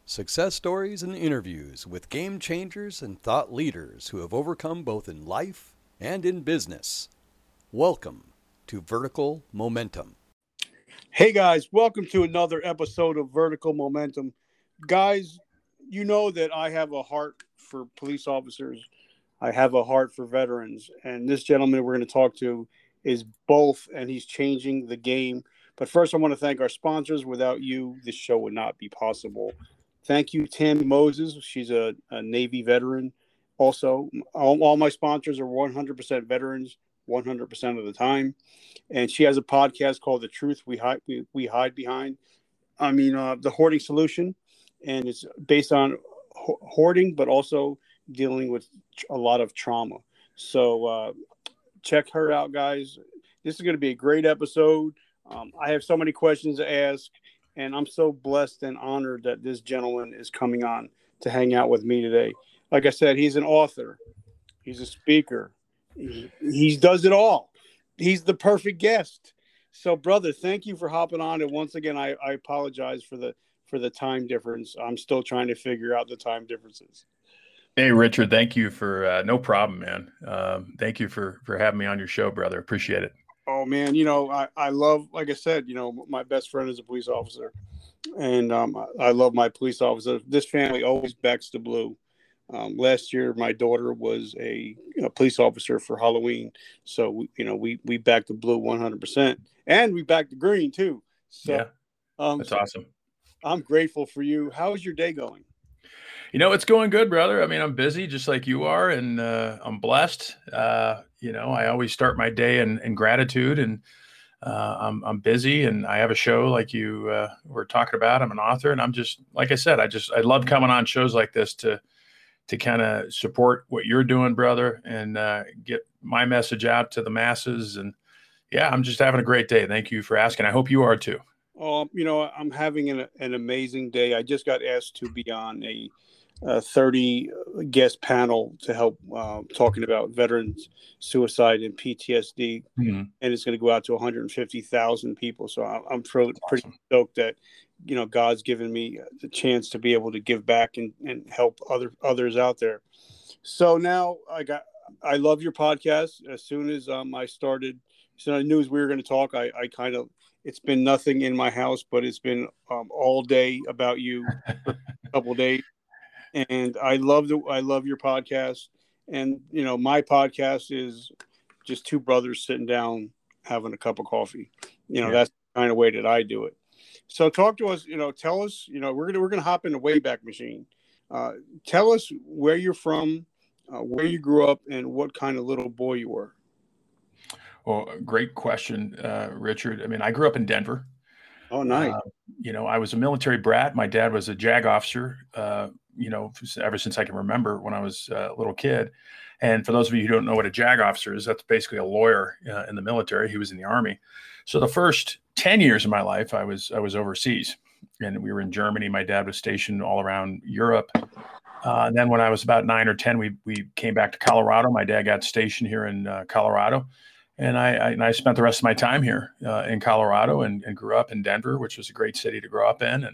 Success stories and interviews with game changers and thought leaders who have overcome both in life and in business. Welcome to Vertical Momentum. Hey guys, welcome to another episode of Vertical Momentum. Guys, you know that I have a heart for police officers. I have a heart for veterans. And this gentleman we're going to talk to is both, and he's changing the game. But first, I want to thank our sponsors. Without you, this show would not be possible. Thank you, Tammy Moses. She's a Navy veteran. Also, all my sponsors are 100% veterans, 100% of the time. And she has a podcast called The Truth We Hide Behind. The Hoarding Solution. And it's based on hoarding, but also dealing with a lot of trauma. So check her out, guys. This is going to be a great episode. I have so many questions to ask, and I'm so blessed and honored that this gentleman is coming on to hang out with me today. Like I said, he's an author. He's a speaker. He does it all. He's the perfect guest. So, brother, thank you for hopping on. And once again, I apologize for the time difference. I'm still trying to figure out the time differences. Hey, Richard, thank you for no problem, man. Thank you for having me on your show, brother. Appreciate it. Oh, man, I love, like I said, my best friend is a police officer, and I love my police officer. This family always backs the blue. Last year, my daughter was a police officer for Halloween, so we backed the blue 100%, and we backed the green too. So, yeah, that's awesome. I'm grateful for you. How is your day going? It's going good, brother. I mean, I'm busy just like you are, and I'm blessed. I always start my day in gratitude, and I'm busy, and I have a show like you were talking about. I'm an author, and I'm just, like I said, I love coming on shows like this to kind of support what you're doing, brother, and get my message out to the masses. And yeah, I'm just having a great day. Thank you for asking. I hope you are too. I'm having an amazing day. I just got asked to be on a 30 guest panel to help talking about veterans suicide and PTSD, and it's going to go out to 150,000 people. So I'm pretty stoked that God's given me the chance to be able to give back and help others out there. So now I love your podcast. As soon as I knew we were going to talk, it's been nothing in my house, but it's been all day about you for a couple of days. And I love your podcast. And, my podcast is just two brothers sitting down, having a cup of coffee. That's the kind of way that I do it. So talk to us, tell us, we're going to hop in the Wayback Machine. Tell us where you're from, where you grew up, and what kind of little boy you were. Well, great question, Richard. I mean, I grew up in Denver. Oh, nice. I was a military brat. My dad was a JAG officer, ever since I can remember when I was a little kid. And for those of you who don't know what a JAG officer is, that's basically a lawyer in the military. He was in the Army. So the first 10 years of my life, I was overseas, and we were in Germany. My dad was stationed all around Europe. And then when I was about 9 or 10, we came back to Colorado. My dad got stationed here in Colorado. And I spent the rest of my time here in Colorado and grew up in Denver, which was a great city to grow up in. And,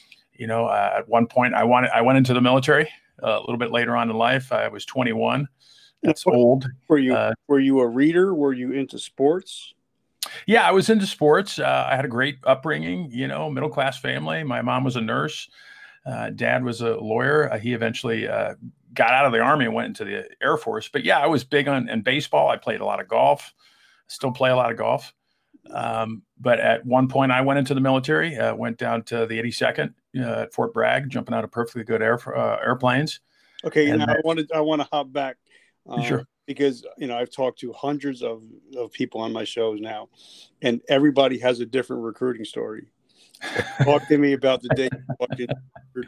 at one point I went into the military a little bit later on in life. I was 21. That's old. Were you a reader? Were you into sports? Yeah, I was into sports. I had a great upbringing, middle-class family. My mom was a nurse. Dad was a lawyer. He eventually got out of the Army and went into the Air Force. But yeah, I was big on baseball. I played a lot of golf. Still play a lot of golf. But at one point I went into the military, went down to the 82nd at Fort Bragg, jumping out of perfectly good airplanes. Okay. And I want to hop back. Sure. Because, I've talked to hundreds of people on my shows now, and everybody has a different recruiting story. Talk to me about the day you walked in.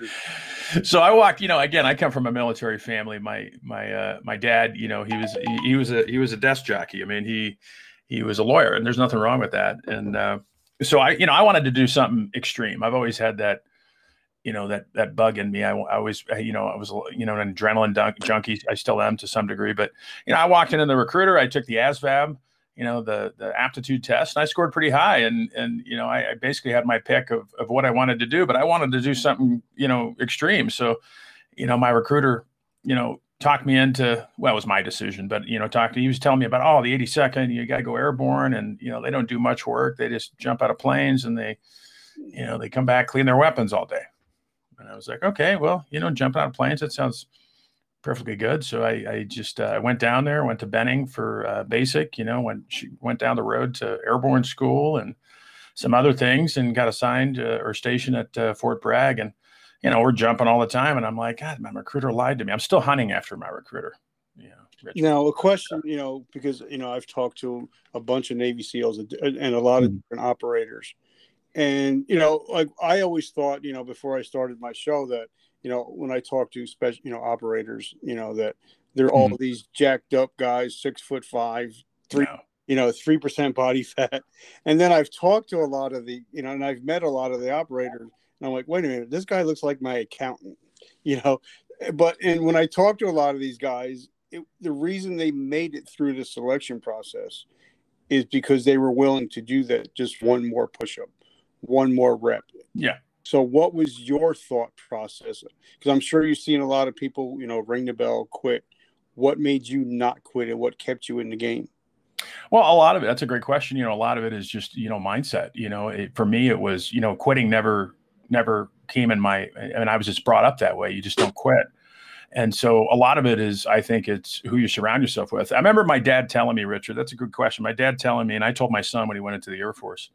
So I walked, again, I come from a military family. My dad, he was a desk jockey. I mean, he was a lawyer, and there's nothing wrong with that. And so I wanted to do something extreme. I've always had that, that bug in me. I was an adrenaline junkie. I still am to some degree, but I walked into the recruiter. I took the ASVAB. the aptitude test, and I scored pretty high. And I basically had my pick of what I wanted to do, but I wanted to do something, extreme. So, my recruiter, talked me into, well, it was my decision, but, he was telling me about, the 82nd, you got to go airborne, and, they don't do much work. They just jump out of planes and they come back, clean their weapons all day. And I was like, okay, well, jumping out of planes, that sounds perfectly good. So I just went down there, went to Benning for basic, went down the road to airborne school and some other things, and got assigned or stationed at Fort Bragg. And, we're jumping all the time. And I'm like, God, my recruiter lied to me. I'm still hunting after my recruiter. Now, a question, because, I've talked to a bunch of Navy SEALs and a lot of different operators. And, like I always thought, before I started my show that, when I talk to special, operators, that they're all these jacked up guys, 6'5", 3% body fat. And then I've talked to a lot of the, and I've met a lot of the operators, and I'm like, wait a minute, this guy looks like my accountant, but, and when I talk to a lot of these guys, the reason they made it through the selection process is because they were willing to do that. Just one more push-up, one more rep. Yeah. So what was your thought process? Because I'm sure you've seen a lot of people, ring the bell, quit. What made you not quit, and what kept you in the game? Well, a lot of it, that's a great question. A lot of it is just, mindset. For me, it was, quitting never came in I was just brought up that way. You just don't quit. And so a lot of it is, I think it's who you surround yourself with. I remember my dad telling me, Richard, that's a good question. My dad telling me, and I told my son when he went into the Air Force,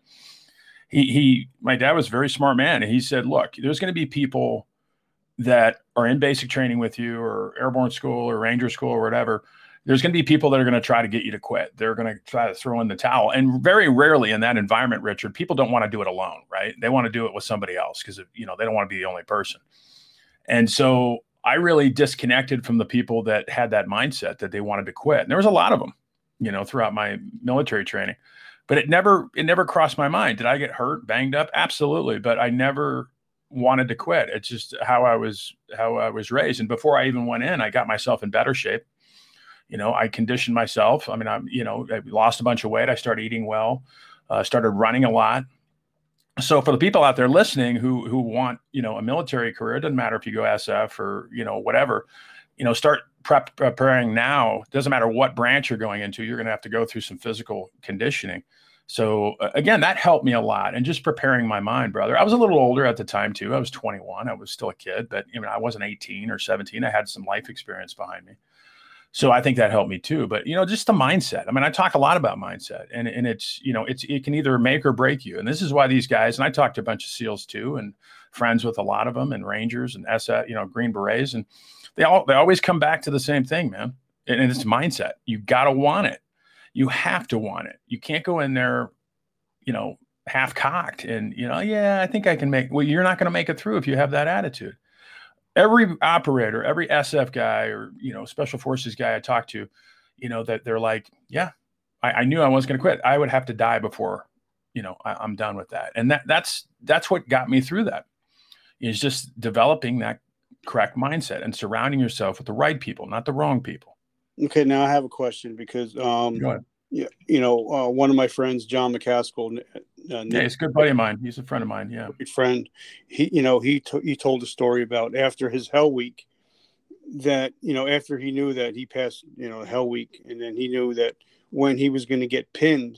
my dad was a very smart man. And he said, look, there's going to be people that are in basic training with you, or airborne school or ranger school or whatever. There's going to be people that are going to try to get you to quit. They're going to try to throw in the towel. And very rarely in that environment, Richard, people don't want to do it alone, right? They want to do it with somebody else because, they don't want to be the only person. And so I really disconnected from the people that had that mindset that they wanted to quit. And there was a lot of them, throughout my military training, but it never crossed my mind. Did I get hurt, banged up? Absolutely. But I never wanted to quit. It's just how I was raised. And before I even went in, I got myself in better shape. I conditioned myself. I lost a bunch of weight. I started eating well, started running a lot. So for the people out there listening who want, a military career, it doesn't matter if you go SF or, whatever, start preparing now. It doesn't matter what branch you're going into, you're going to have to go through some physical conditioning. So again, that helped me a lot, and just preparing my mind, brother. I was a little older at the time too. I was 21. I was still a kid, but I wasn't 18 or 17. I had some life experience behind me. So I think that helped me too. But, just the mindset. I talk a lot about mindset, and it's, it can either make or break you. And this is why these guys, and I talked to a bunch of SEALs too, and friends with a lot of them, and Rangers and SF, Green Berets, and they always come back to the same thing, man. And it's mindset. You got to want it. You have to want it. You can't go in there, half cocked and, I think I can well, you're not going to make it through if you have that attitude. Every operator, every SF guy or, special forces guy I talked to, that they're like, yeah, I knew I wasn't going to quit. I would have to die before, I'm done with that. And that's what got me through that, is just developing that correct mindset and surrounding yourself with the right people, not the wrong people. Okay. Now I have a question because, Go ahead. One of my friends, John McCaskill. He's a good buddy of mine. He's a friend of mine. Yeah. Good friend. He told a story about after his Hell Week that, after he knew that he passed, Hell Week, and then he knew that when he was going to get pinned,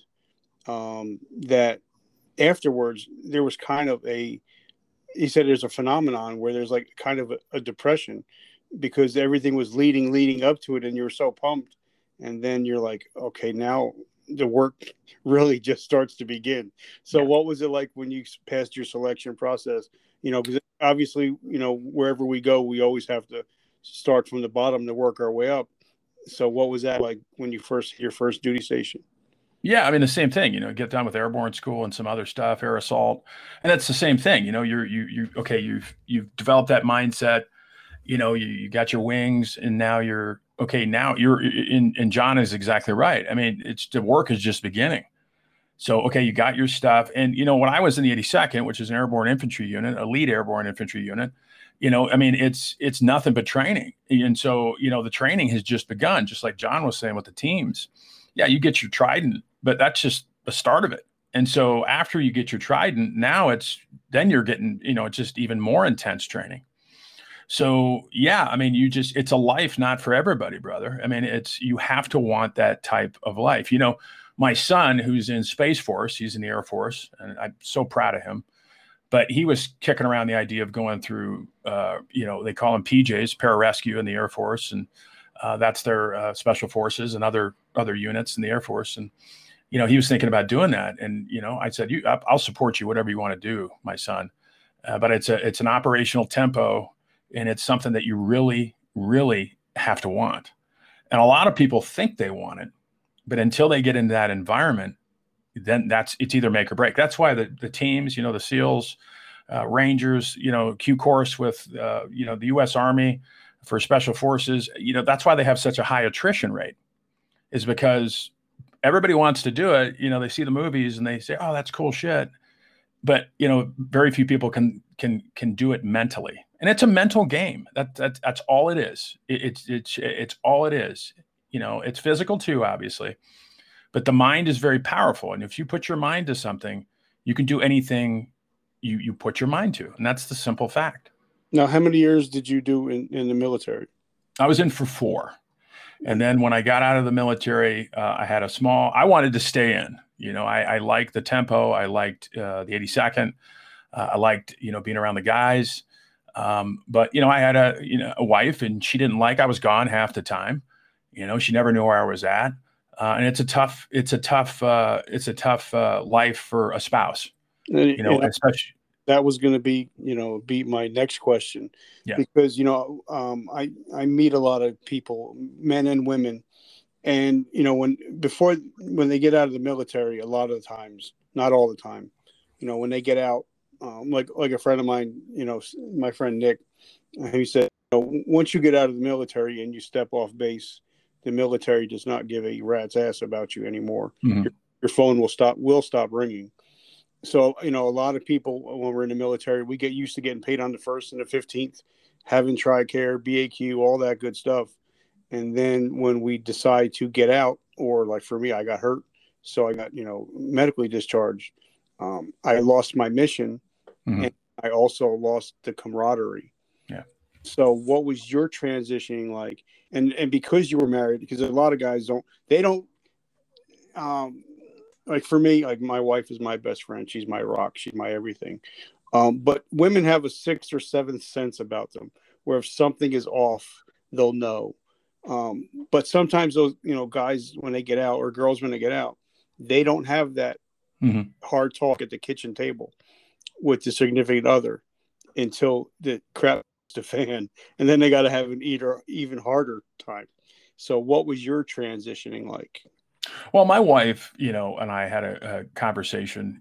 that afterwards there was kind of he said there's a phenomenon where there's like kind of a depression because everything was leading up to it and you were so pumped. And then you're like, okay, now the work really just starts to begin. So What was it like when you passed your selection process? Because obviously, wherever we go, we always have to start from the bottom to work our way up. So what was that like when you your first duty station? Yeah, the same thing, get done with airborne school and some other stuff, air assault. And that's the same thing, you've developed that mindset, you got your wings, and now you're in, and John is exactly right. It's the work is just beginning. So, okay, you got your stuff. And, when I was in the 82nd, which is an airborne infantry unit, elite airborne infantry unit, it's nothing but training. And so, the training has just begun, just like John was saying with the teams. Yeah, you get your Trident but that's just the start of it. And so after you get your Trident, now then you're getting, it's just even more intense training. So yeah, I mean, it's a life not for everybody, brother. I mean, you have to want that type of life. My son, who's in Space Force, he's in the Air Force, and I'm so proud of him. But he was kicking around the idea of going through, they call them PJs, pararescue in the Air Force, and that's their special forces and other units in the Air Force. And he was thinking about doing that. And I said, I'll support you, whatever you want to do, my son. But it's an operational tempo, and it's something that you really, really have to want. And a lot of people think they want it, but until they get into that environment, then it's either make or break. That's why the teams, the SEALs, Rangers, Q course with, the U.S. Army for special forces, that's why they have such a high attrition rate, is because everybody wants to do it. They see the movies and they say, oh, that's cool shit. But, very few people can do it mentally. And it's a mental game. That's all it is. It's all it is. It's physical too, obviously. But the mind is very powerful. And if you put your mind to something, you can do anything you put your mind to. And that's the simple fact. Now, how many years did you do in the military? I was in for 4. And then when I got out of the military, I wanted to stay in. I liked the tempo. I liked the 82nd. I liked, being around the guys. But, I had a wife, and she didn't I was gone half the time. She never knew where I was at. And it's a tough life for a spouse, especially. That was going to be my next question, because, I meet a lot of people, men and women, and, when they get out of the military, a lot of the times, not all the time, when they get out, like a friend of mine, my friend Nick, he said, once you get out of the military and you step off base, the military does not give a rat's ass about you anymore. Mm-hmm. Your phone will stop ringing. So, a lot of people, when we're in the military, we get used to getting paid on the 1st and the 15th, having TRICARE, BAQ, all that good stuff. And then when we decide to get out, or like for me, I got hurt, so I got, medically discharged. I lost my mission, mm-hmm. and I also lost the camaraderie. Yeah. So what was your transitioning like? And because you were married, because a lot of guys don't, like for me, like my wife is my best friend. She's my rock. She's my everything. But women have a 6th or 7th sense about them, where if something is off, they'll know. But sometimes those, guys, when they get out, or girls, when they get out, they don't have that mm-hmm. hard talk at the kitchen table with the significant other until the crap hits the fan. And then they got to have an even harder time. So what was your transitioning like? Well, my wife, and I had a conversation,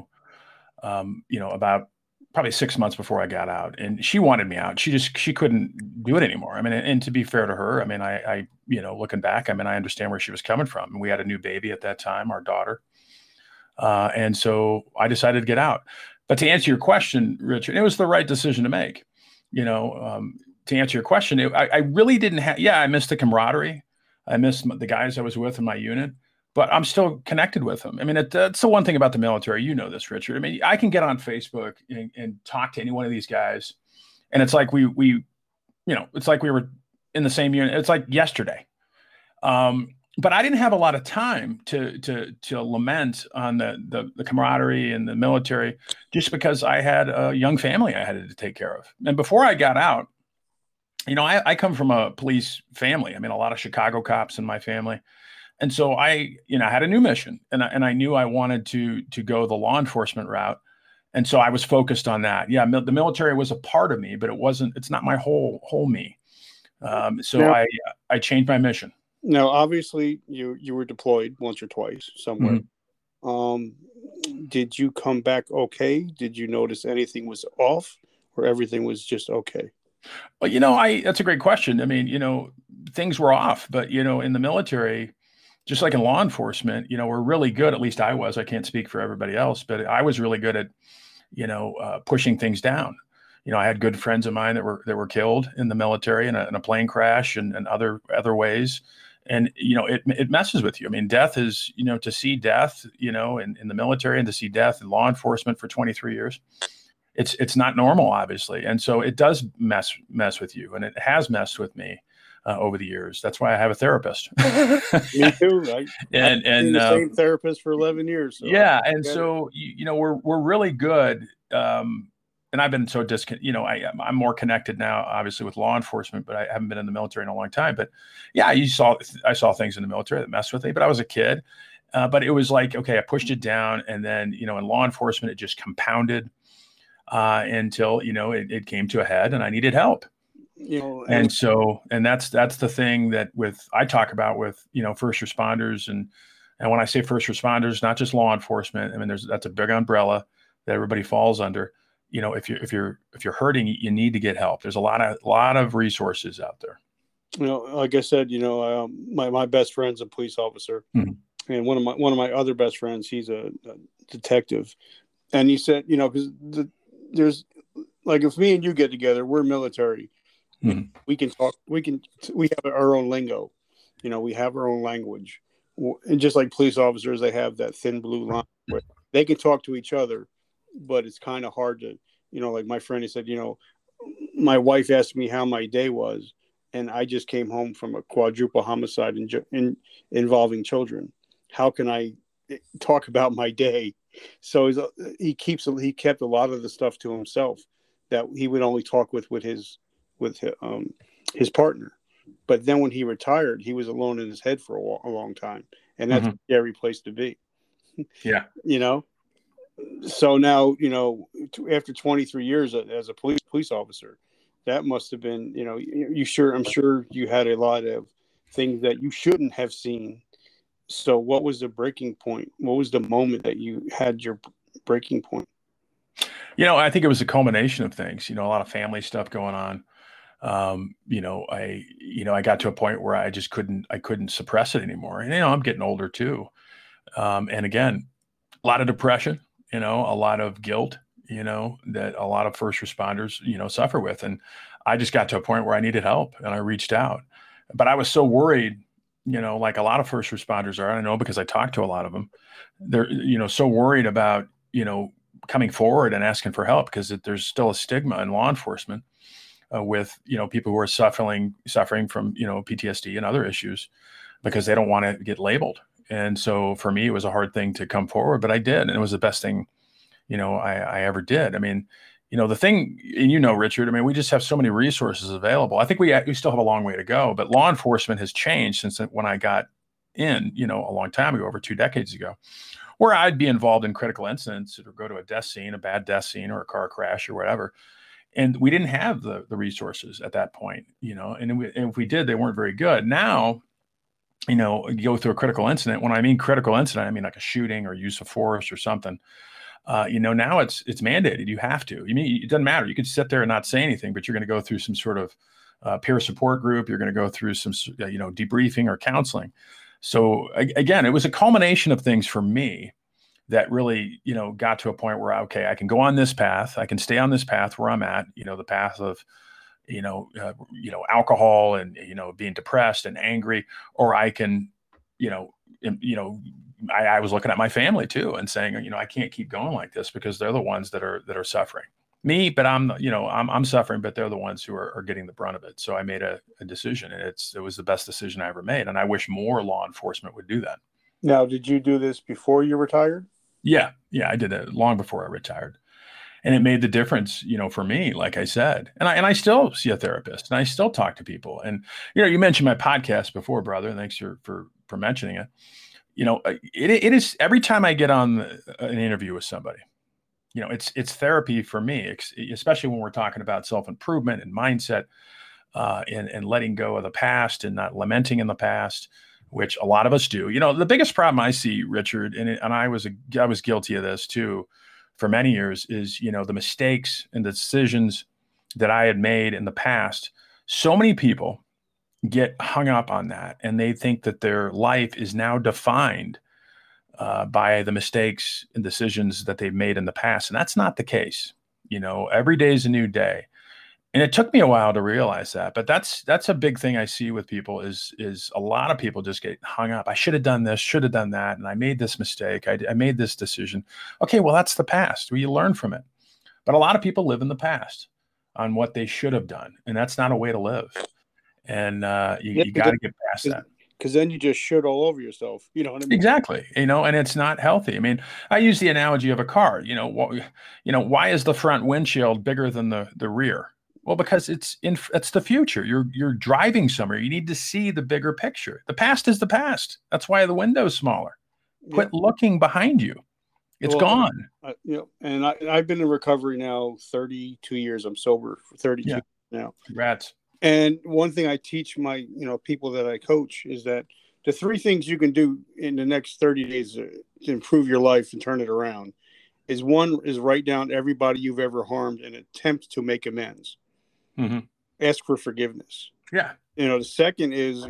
about probably 6 months before I got out, and she wanted me out. She couldn't do it anymore. I mean, and to be fair to her, I mean, I looking back, I mean, I understand where she was coming from. And we had a new baby at that time, our daughter. And so I decided to get out. But to answer your question, Richard, it was the right decision to make. To answer your question, I really didn't have, I missed the camaraderie. I missed the guys I was with in my unit, but I'm still connected with them. I mean, that's the one thing about the military. You know this, Richard. I mean, I can get on Facebook and talk to any one of these guys, and it's like it's like we were in the same unit. It's like yesterday. But I didn't have a lot of time to lament on the camaraderie in the military, just because I had a young family I had to take care of. And before I got out, I come from a police family. I mean, a lot of Chicago cops in my family. And so I had a new mission, and I knew I wanted to go the law enforcement route. And so I was focused on that. Yeah. The military was a part of me, but it's not my whole me. So now, I changed my mission. Now, obviously you were deployed once or twice somewhere. Mm-hmm. Did you come back okay? Did you notice anything was off, or everything was just okay? Well, that's a great question. I mean, things were off, but, in the military, just like in law enforcement, we're really good. At least I was. I can't speak for everybody else, but I was really good at, pushing things down. I had good friends of mine that were killed in the military in a plane crash and other ways. And, it messes with you. I mean, death is, to see death, in the military, and to see death in law enforcement for 23 years, it's not normal, obviously. And so it does mess with you. And it has messed with me over the years. That's why I have a therapist. Me too. Right. And I've been the same therapist for 11 years. So yeah. And so, we're really good. And I've been so I'm more connected now, obviously, with law enforcement, but I haven't been in the military in a long time. But yeah, I saw things in the military that messed with me, but I was a kid. But it was like, okay, I pushed it down. And then, in law enforcement, it just compounded until, it came to a head and I needed help. And that's the thing that I talk about with, first responders. And when I say first responders, not just law enforcement, I mean, that's a big umbrella that everybody falls under. If you're hurting, you need to get help. There's a lot of resources out there. Like I said, my best friend's a police officer, mm-hmm. and one of my other best friends, he's a detective, and he said, because there's like, if me and you get together, we're military, mm-hmm. we can talk, we have our own lingo, we have our own language, and just like police officers, they have that thin blue line where they can talk to each other. But it's kind of hard to, like my friend, he said, my wife asked me how my day was, and I just came home from a quadruple homicide involving children. How can I talk about my day? So he kept a lot of the stuff to himself that he would only talk with his partner. But then when he retired, he was alone in his head for a long time, and that's mm-hmm. a scary place to be. Yeah, So now, after 23 years as a police officer, that must have been, I'm sure you had a lot of things that you shouldn't have seen. So what was the breaking point? What was the moment that you had your breaking point? I think it was a culmination of things, a lot of family stuff going on. I got to a point where I just couldn't suppress it anymore. And, I'm getting older too. And again, a lot of depression. A lot of guilt, that a lot of first responders, suffer with. And I just got to a point where I needed help and I reached out. But I was so worried, like a lot of first responders are, I know because I talked to a lot of them. They're, so worried about, coming forward and asking for help because there's still a stigma in law enforcement with, people who are suffering from, PTSD and other issues because they don't want to get labeled. And so for me, it was a hard thing to come forward, but I did. And it was the best thing, I ever did. I mean, the thing, and Richard, I mean, we just have so many resources available. I think we still have a long way to go, but law enforcement has changed since when I got in, a long time ago, over 2 decades ago, where I'd be involved in critical incidents or go to a death scene, a bad death scene or a car crash or whatever. And we didn't have the resources at that point, and if we did, they weren't very good. Now, you go through a critical incident. When I mean critical incident, I mean like a shooting or use of force or something. Now it's mandated. You have to. It doesn't matter. You could sit there and not say anything, but you're going to go through some sort of peer support group. You're going to go through some, debriefing or counseling. So again, it was a culmination of things for me that really, got to a point where, okay, I can go on this path. I can stay on this path where I'm at, the path of, alcohol and, being depressed and angry, or I can, I was looking at my family too and saying, I can't keep going like this because they're the ones that are suffering. Me, but I'm suffering, but they're the ones who are getting the brunt of it. So I made a decision, and it was the best decision I ever made. And I wish more law enforcement would do that. Now, did you do this before you retired? Yeah, I did it long before I retired. And it made the difference, for me, like I said, and I still see a therapist and I still talk to people. And, you mentioned my podcast before, brother, and thanks for mentioning it. It is every time I get on an interview with somebody, it's therapy for me, especially when we're talking about self-improvement and mindset and letting go of the past and not lamenting in the past, which a lot of us do. The biggest problem I see, Richard, and I was guilty of this too, for many years is, the mistakes and the decisions that I had made in the past. So many people get hung up on that, and they think that their life is now defined by the mistakes and decisions that they've made in the past. And that's not the case. Every day is a new day. And it took me a while to realize that, but that's a big thing I see with people is a lot of people just get hung up. I should have done this, should have done that, and I made this mistake. I made this decision. Okay, well, that's the past. Well, you learn from it. But a lot of people live in the past on what they should have done, and that's not a way to live. And you got to get past that. Because then you just shit all over yourself. You know what I mean? Exactly. And it's not healthy. I mean, I use the analogy of a car. Why is the front windshield bigger than the rear? Well, because it's the future. You're driving somewhere. You need to see the bigger picture. The past is the past. That's why the window's smaller. Quit looking behind you. It's gone. And I've been in recovery now 32 years. I'm sober for 32 now. Congrats. And one thing I teach my people that I coach is that the 3 things you can do in the next 30 days to improve your life and turn it around is, one is write down everybody you've ever harmed and attempt to make amends. Mm-hmm. Ask for forgiveness. Yeah. The second is,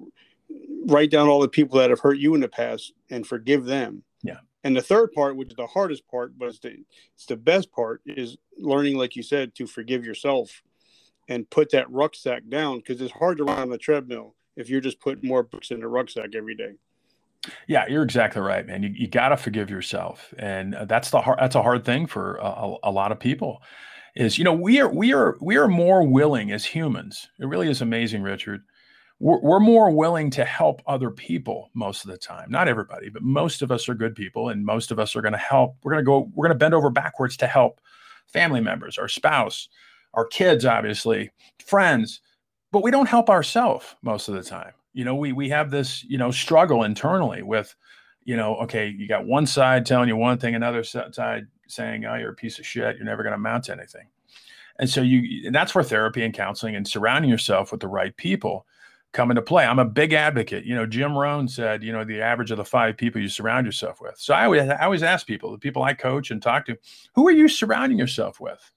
write down all the people that have hurt you in the past and forgive them. Yeah. And the third part, which is the hardest part, but it's the best part, is learning, like you said, to forgive yourself and put that rucksack down, because it's hard to run on the treadmill if you're just putting more books in the rucksack every day. Yeah, you're exactly right, man. You got to forgive yourself. And that's a hard thing for a lot of people. Is, we are more willing as humans. It really is amazing, Richard. We're more willing to help other people most of the time. Not everybody, but most of us are good people, and most of us are going to help. We're going to bend over backwards to help family members, our spouse, our kids, obviously, friends, but we don't help ourselves most of the time. We have this, struggle internally with, okay, you got one side telling you one thing, another side saying, oh, you're a piece of shit, you're never going to amount to anything. And so that's where therapy and counseling and surrounding yourself with the right people come into play. I'm a big advocate. Jim Rohn said, the average of the 5 people you surround yourself with. So I always ask people, the people I coach and talk to, who are you surrounding yourself with?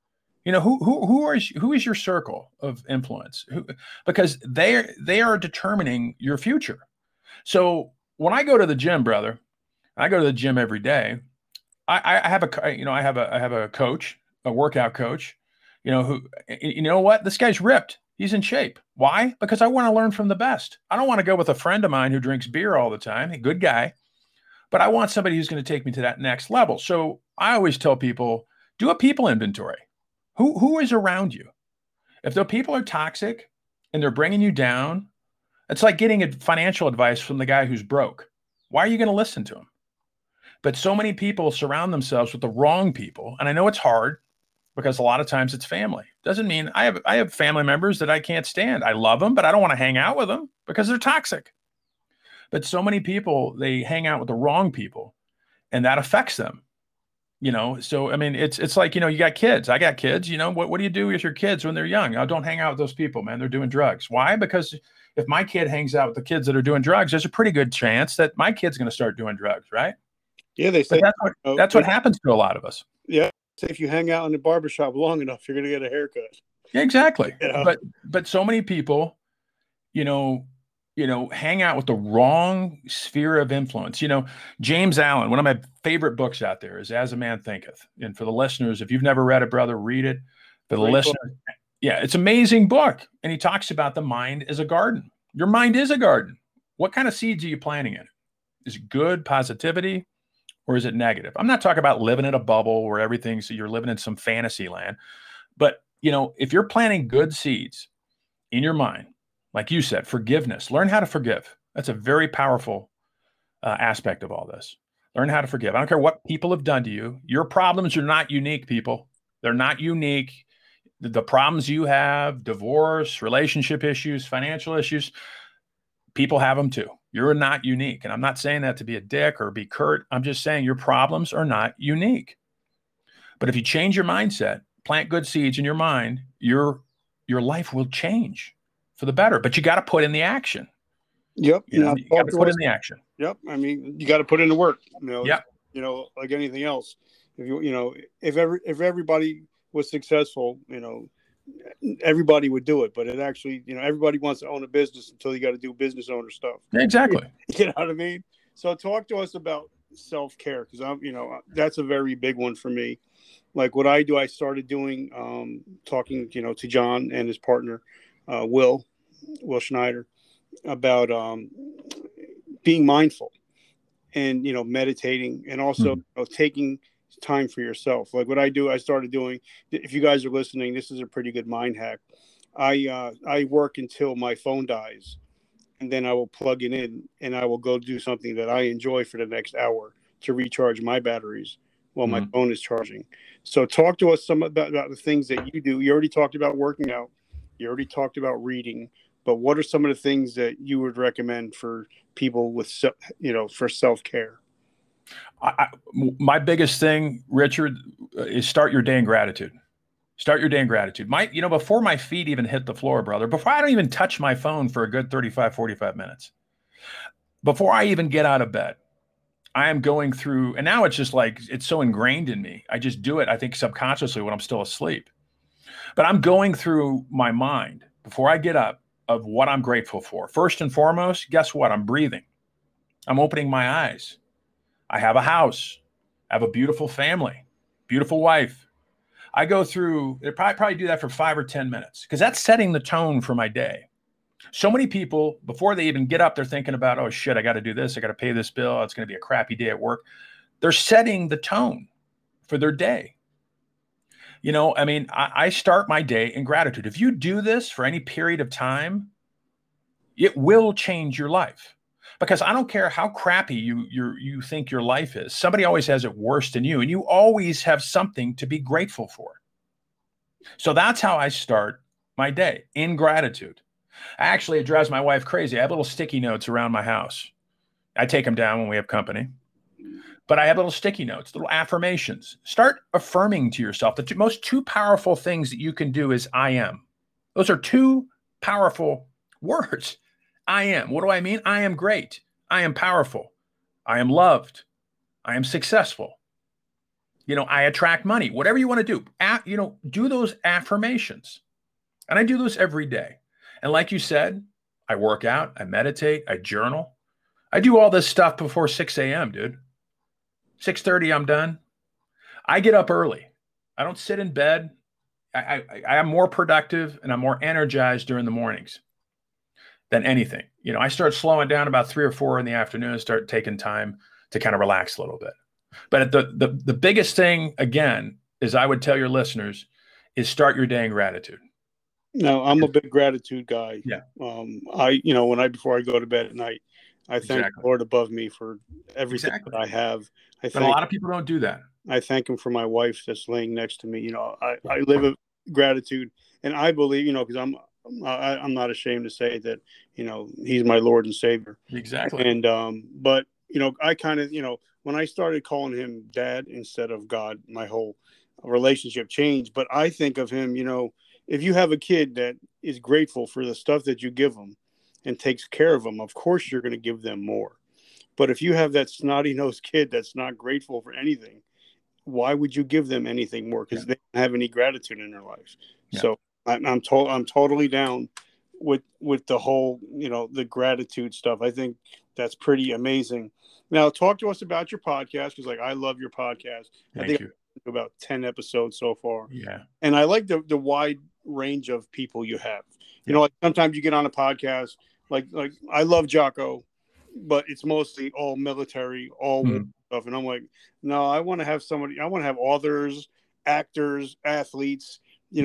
Who is your circle of influence? Because they are determining your future. So when I go to the gym, brother, I go to the gym every day. I have a coach, a workout coach, who, what? This guy's ripped. He's in shape. Why? Because I want to learn from the best. I don't want to go with a friend of mine who drinks beer all the time, a good guy, but I want somebody who's going to take me to that next level. So I always tell people, do a people inventory. Who is around you? If the people are toxic and they're bringing you down, it's like getting financial advice from the guy who's broke. Why are you going to listen to him? But so many people surround themselves with the wrong people. And I know it's hard because a lot of times it's family. Doesn't mean I have family members that I can't stand. I love them, but I don't want to hang out with them because they're toxic. But so many people, they hang out with the wrong people, and that affects them. So I mean, it's like, you got kids. I got kids. What do you do with your kids when they're young? Oh, don't hang out with those people, man. They're doing drugs. Why? Because if my kid hangs out with the kids that are doing drugs, there's a pretty good chance that my kid's going to start doing drugs, right? Yeah, they say that's what happens to a lot of us. Yeah, say if you hang out in the barbershop long enough, you're going to get a haircut. Yeah, exactly. But so many people, hang out with the wrong sphere of influence. James Allen, one of my favorite books out there is As a Man Thinketh. And for the listeners, if you've never read it, brother, read it. For the listeners, it's an amazing book. And he talks about the mind as a garden. Your mind is a garden. What kind of seeds are you planting in it? Is it good positivity, or is it negative? I'm not talking about living in a bubble where you're living in some fantasy land. But, if you're planting good seeds in your mind, like you said, forgiveness, learn how to forgive. That's a very powerful aspect of all this. Learn how to forgive. I don't care what people have done to you. Your problems are not unique, people. They're not unique. The problems you have, divorce, relationship issues, financial issues, people have them too. You're not unique. And I'm not saying that to be a dick or be curt. I'm just saying your problems are not unique. But if you change your mindset, plant good seeds in your mind, your life will change for the better. But you got to put in the action. Yep. You got to put in the action. Yep. I mean, you got to put in the work. Yep. Like anything else. If everybody was successful, everybody would do it. But it actually, everybody wants to own a business until you got to do business owner stuff. Exactly. You know what I mean? So talk to us about, self-care, because that's a very big one for me. Like what I do, I started doing, talking, to John and his partner, Will Schneider, about being mindful and, meditating, and also taking time for yourself. Like what I do, I started doing, if you guys are listening, this is a pretty good mind hack. I work until my phone dies, and then I will plug it in and I will go do something that I enjoy for the next hour to recharge my batteries while my phone is charging. So talk to us some about the things that you do. You already talked about working out. You already talked about reading, but what are some of the things that you would recommend for people with, for self-care? My biggest thing, Richard, is start your day in gratitude. Start your day in gratitude. Before my feet even hit the floor, brother, before I don't even touch my phone for a good 35, 45 minutes, before I even get out of bed, I am going through, and now it's just like, it's so ingrained in me. I just do it, I think, subconsciously when I'm still asleep. But I'm going through my mind before I get up of what I'm grateful for. First and foremost, guess what? I'm breathing. I'm opening my eyes. I have a house. I have a beautiful family, beautiful wife. I go through, probably do that for 5 or 10 minutes, because that's setting the tone for my day. So many people, before they even get up, they're thinking about, oh shit, I got to do this. I got to pay this bill. It's going to be a crappy day at work. They're setting the tone for their day. I start my day in gratitude. If you do this for any period of time, it will change your life. Because I don't care how crappy you think your life is. Somebody always has it worse than you, and you always have something to be grateful for. So that's how I start my day, in gratitude. Actually, it drives my wife crazy. I have little sticky notes around my house. I take them down when we have company. But I have little sticky notes, little affirmations. Start affirming to yourself. The most two powerful things that you can do is I am. Those are two powerful words. I am. What do I mean? I am great. I am powerful. I am loved. I am successful. I attract money. Whatever you want to do, do those affirmations. And I do those every day. And like you said, I work out, I meditate, I journal. I do all this stuff before 6 a.m., dude. 6:30, I'm done. I get up early. I don't sit in bed. I am more productive and I'm more energized during the mornings than anything. I start slowing down about 3 or 4 in the afternoon and start taking time to kind of relax a little bit. But the biggest thing, again, is I would tell your listeners is start your day in gratitude. No, I'm a big gratitude guy. Yeah. Before I go to bed at night, I thank the Lord above me for everything that I have. But a lot of people don't do that. I thank him for my wife that's laying next to me. I live a gratitude, and I believe, because I'm not ashamed to say that, he's my Lord and Savior. Exactly. And, but, I kind of, when I started calling him Dad instead of God, my whole relationship changed. But I think of him, if you have a kid that is grateful for the stuff that you give them and takes care of them, of course you're going to give them more. But if you have that snotty-nosed kid that's not grateful for anything, why would you give them anything more? Because they don't have any gratitude in their life. Yeah. So I'm totally down with the whole, the gratitude stuff. I think that's pretty amazing. Now, talk to us about your podcast, because I love your podcast. Thank you. About 10 episodes so far. Yeah. And I like the wide range of people you have. Sometimes you get on a podcast, like I love Jocko, but it's mostly all military, all stuff. And I'm like, no, I want to have authors, actors, athletes,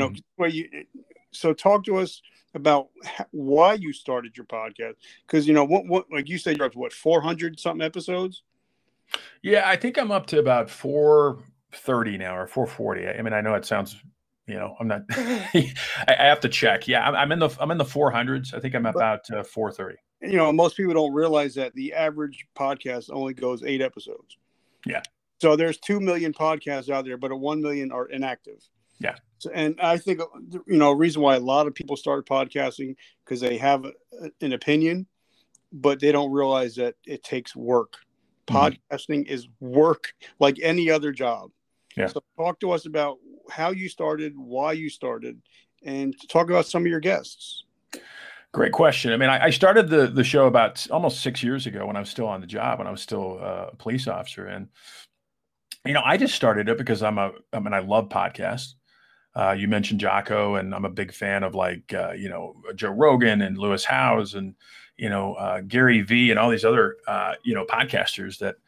so talk to us about why you started your podcast. Because, what like you said, you're up to 400 something episodes? Yeah, I think I'm up to about 430 now, or 440. I mean, I know it sounds, I'm not, I have to check. Yeah. I'm in the 400s. I think I'm about 430. Most people don't realize that the average podcast only goes 8 episodes. Yeah. So there's 2 million podcasts out there, but 1 million are inactive. Yeah. So, and I think, a reason why a lot of people start podcasting, because they have an opinion, but they don't realize that it takes work. Podcasting is work like any other job. Yeah. So talk to us about how you started, why you started, and talk about some of your guests. Great question. I mean, I started the show about almost 6 years ago when I was still on the job, when I was still a police officer. And, I just started it because I love podcasts. You mentioned Jocko, and I'm a big fan of Joe Rogan and Lewis Howes and, Gary Vee and all these other, podcasters that,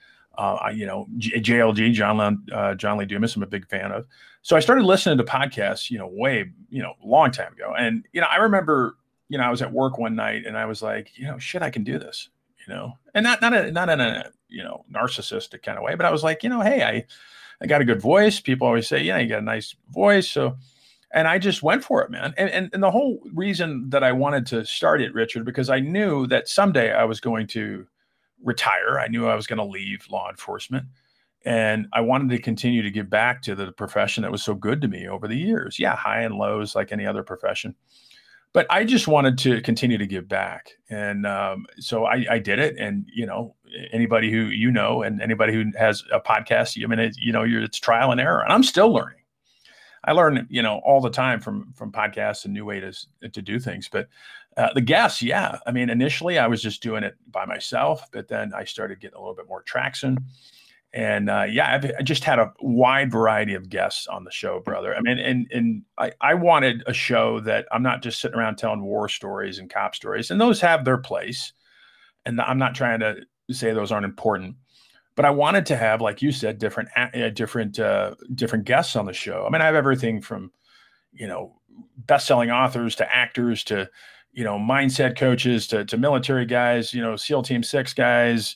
JLG, John Lee Dumas, I'm a big fan of. So I started listening to podcasts, long time ago. And, I remember, I was at work one night and I was like, shit, I can do this, and not in a, narcissistic kind of way, but I was like, hey, I got a good voice. People always say, you got a nice voice. So, and I just went for it, man. And the whole reason that I wanted to start it, Richard, because I knew that someday I was going to retire. I knew I was going to leave law enforcement. And I wanted to continue to give back to the profession that was so good to me over the years. Yeah, high and lows like any other profession. But I just wanted to continue to give back. And so I did it. And, anybody who, and anybody who has a podcast, it's trial and error. And I'm still learning. I learn, all the time from podcasts and new ways to do things. But the guests, yeah. I mean, initially I was just doing it by myself, but then I started getting a little bit more traction. And I just had a wide variety of guests on the show, brother. I mean, and I wanted a show that I'm not just sitting around telling war stories and cop stories, and those have their place. And I'm not trying to say those aren't important, but I wanted to have, like you said, different guests on the show. I mean, I have everything from, best-selling authors to actors to, mindset coaches to military guys, SEAL Team 6 guys,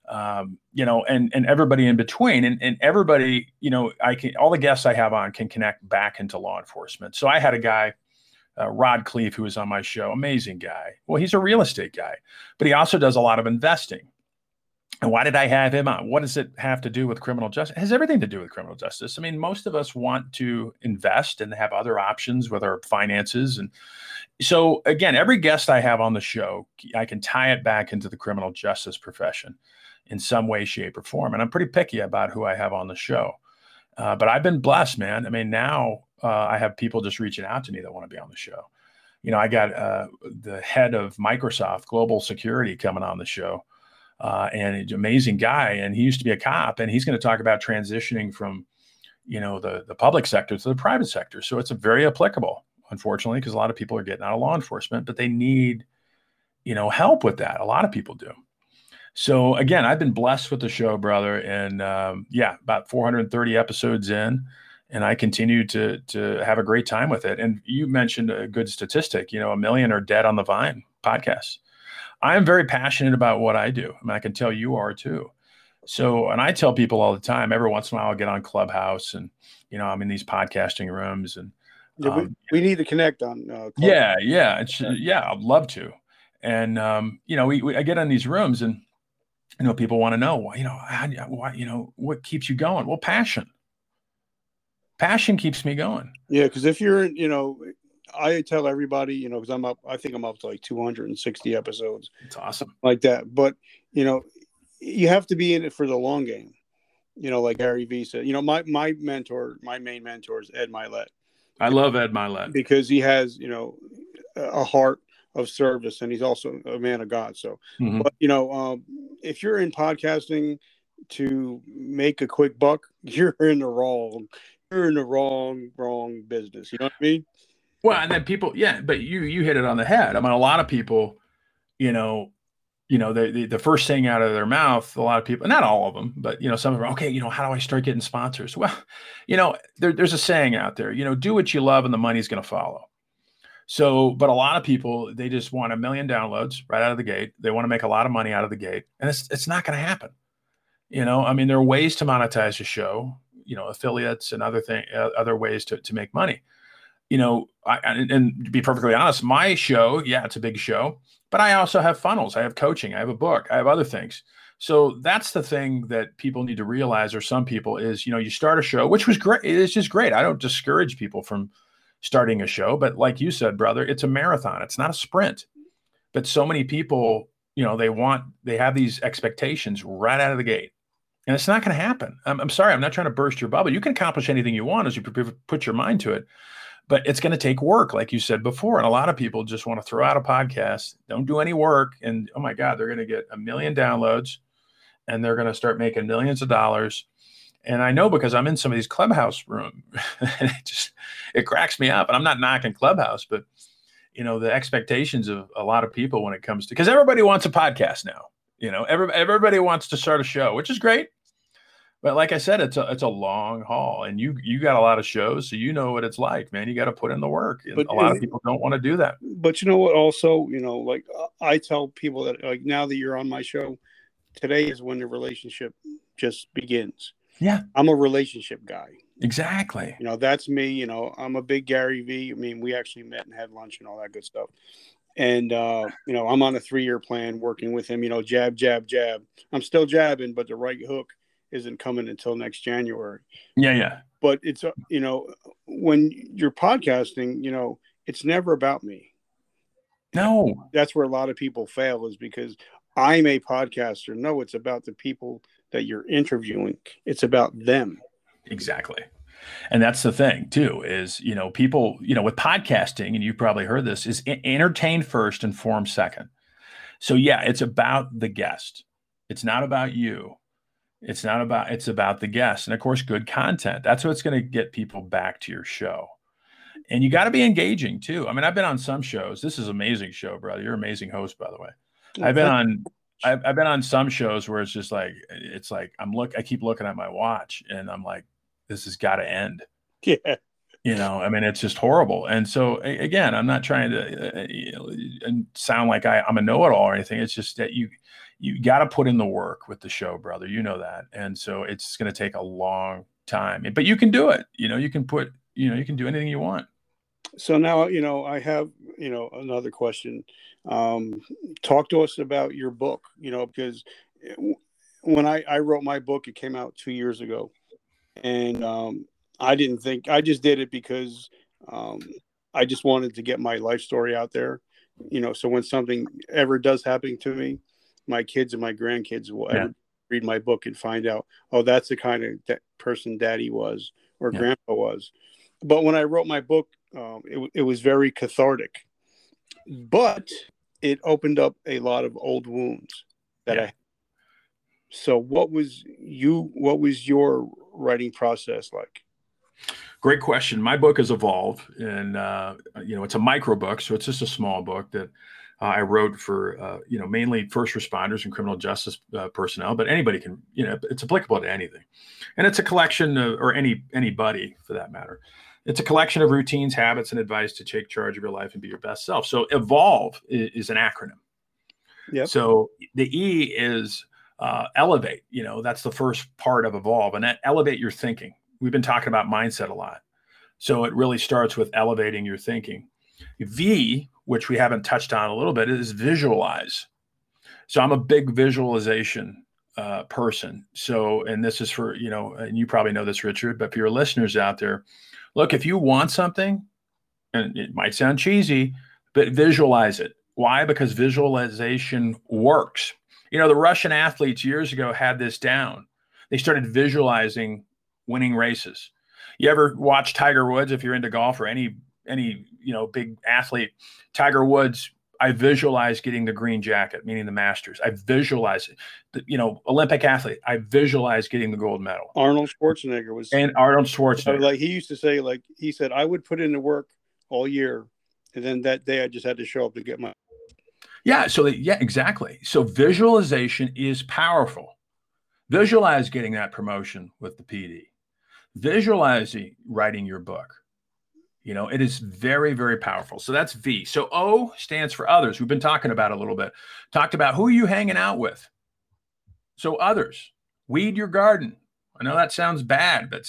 and everybody in between, and everybody, all the guests I have on can connect back into law enforcement. So I had a guy, Rod Cleef, who was on my show, amazing guy. Well, he's a real estate guy, but he also does a lot of investing. And why did I have him on? What does it have to do with criminal justice? It has everything to do with criminal justice. I mean, most of us want to invest and have other options with our finances. And so again, every guest I have on the show, I can tie it back into the criminal justice profession in some way, shape, or form. And I'm pretty picky about who I have on the show. But I've been blessed, man. I mean, now I have people just reaching out to me that want to be on the show. I got the head of Microsoft Global Security coming on the show. And he's an amazing guy. And he used to be a cop. And he's going to talk about transitioning from, the public sector to the private sector. So it's very applicable, unfortunately, because a lot of people are getting out of law enforcement, but they need, help with that. A lot of people do. So again, I've been blessed with the show, brother. And about 430 episodes in, and I continue to have a great time with it. And you mentioned a good statistic, 1 million are dead on the Vine podcast. I am very passionate about what I do. I mean, I can tell you are too. So, and I tell people all the time, every once in a while I'll get on Clubhouse and, I'm in these podcasting rooms and we need to connect on. I'd love to. And, I get in these rooms and, people want to know, what keeps you going? Well, passion keeps me going. Yeah. Cause if you're, I tell everybody, because I think I'm up to like 260 episodes. It's awesome. Like that. But, you have to be in it for the long game. Like Gary Vee said, my main mentor is Ed Milet. I love Ed Milet because he has, a heart of service, and he's also a man of God. So, but if you're in podcasting to make a quick buck, you're in the wrong business. You know what I mean? Well, and then people, but you hit it on the head. I mean, a lot of people, the first thing out of their mouth, a lot of people, not all of them, but some of them, okay, how do I start getting sponsors? Well, there's a saying out there, do what you love and the money's going to follow. So, but a lot of people, they just want 1 million downloads right out of the gate. They want to make a lot of money out of the gate, and it's not going to happen. I mean, there are ways to monetize a show, affiliates and other ways to make money. And to be perfectly honest, my show, it's a big show, but I also have funnels. I have coaching. I have a book. I have other things. So that's the thing that people need to realize, or some people, is, you start a show, which was great. It's just great. I don't discourage people from starting a show, but like you said, brother, it's a marathon. It's not a sprint. But so many people, they have these expectations right out of the gate. And it's not going to happen. I'm sorry. I'm not trying to burst your bubble. You can accomplish anything you want as you put your mind to it. but it's going to take work, like you said before. And a lot of people just want to throw out a podcast, don't do any work. And oh my God, they're going to get 1 million downloads and they're going to start making millions of dollars. And I know because I'm in some of these Clubhouse rooms, it cracks me up. And I'm not knocking Clubhouse, but the expectations of a lot of people when it comes to, because everybody wants a podcast now, everybody wants to start a show, which is great. But like I said, it's a long haul, and you got a lot of shows, so you know what it's like, man. You got to put in the work. But a lot of people don't want to do that. But you know what? Also, like I tell people that, like, now that you're on my show, today is when the relationship just begins. Yeah, I'm a relationship guy. Exactly. That's me. I'm a big Gary V. I mean, we actually met and had lunch and all that good stuff. And I'm on a 3-year plan working with him. Jab, jab, jab. I'm still jabbing, but the right hook isn't coming until next January. Yeah. But it's, when you're podcasting, it's never about me. No. That's where a lot of people fail, is because I'm a podcaster. No, it's about the people that you're interviewing. It's about them. Exactly. And that's the thing too, is, people, with podcasting, and you probably heard this, is entertain first, inform second. So yeah, it's about the guest. It's not about you. It's about the guest. And of course, good content. That's what's going to get people back to your show. And you got to be engaging too. I mean, I've been on some shows. This is an amazing show, brother. You're an amazing host, by the way. I've been on some shows where it's just like, I keep looking at my watch and I'm like, this has got to end. Yeah. I mean, it's just horrible. And so again, I'm not trying to sound like I'm a know-it-all or anything. It's just that you got to put in the work with the show, brother. You know that. And so it's going to take a long time, but you can do it. You can do anything you want. So now, I have, another question. Talk to us about your book, because when I wrote my book, it came out 2 years ago. And I just did it because I just wanted to get my life story out there, so when something ever does happen to me, my kids and my grandkids will ever read my book and find out, oh, that's the kind of person Daddy was or Grandpa was. But when I wrote my book, it was very cathartic, but it opened up a lot of old wounds that I had. So what was your writing process like? Great question. My book has evolved, and it's a micro book, so it's just a small book that I wrote for mainly first responders and criminal justice personnel, but anybody can, it's applicable to anything. And it's a collection of, or anybody for that matter. It's a collection of routines, habits, and advice to take charge of your life and be your best self. So evolve is an acronym. Yep. So the E is elevate. That's the first part of evolve, and that elevate your thinking. We've been talking about mindset a lot. So it really starts with elevating your thinking. V, which we haven't touched on a little bit, is visualize. So I'm a big visualization person. So, and this is for, and you probably know this, Richard, but for your listeners out there, look, if you want something, and it might sound cheesy, but visualize it. Why? Because visualization works. The Russian athletes years ago had this down. They started visualizing winning races. You ever watch Tiger Woods, if you're into golf, or any big athlete? Tiger Woods, I visualize getting the green jacket, meaning the Masters. I visualize it. Olympic athlete, I visualize getting the gold medal. Arnold Schwarzenegger was. And Arnold Schwarzenegger. Like he used to say, he said, I would put in the work all year, and then that day I just had to show up to get my. Yeah. So exactly. So visualization is powerful. Visualize getting that promotion with the PD. Visualizing writing your book. It is very, very powerful. So that's V. So O stands for others. We've been talking about it a little bit. Talked about who are you hanging out with. So others. Weed your garden. I know that sounds bad, but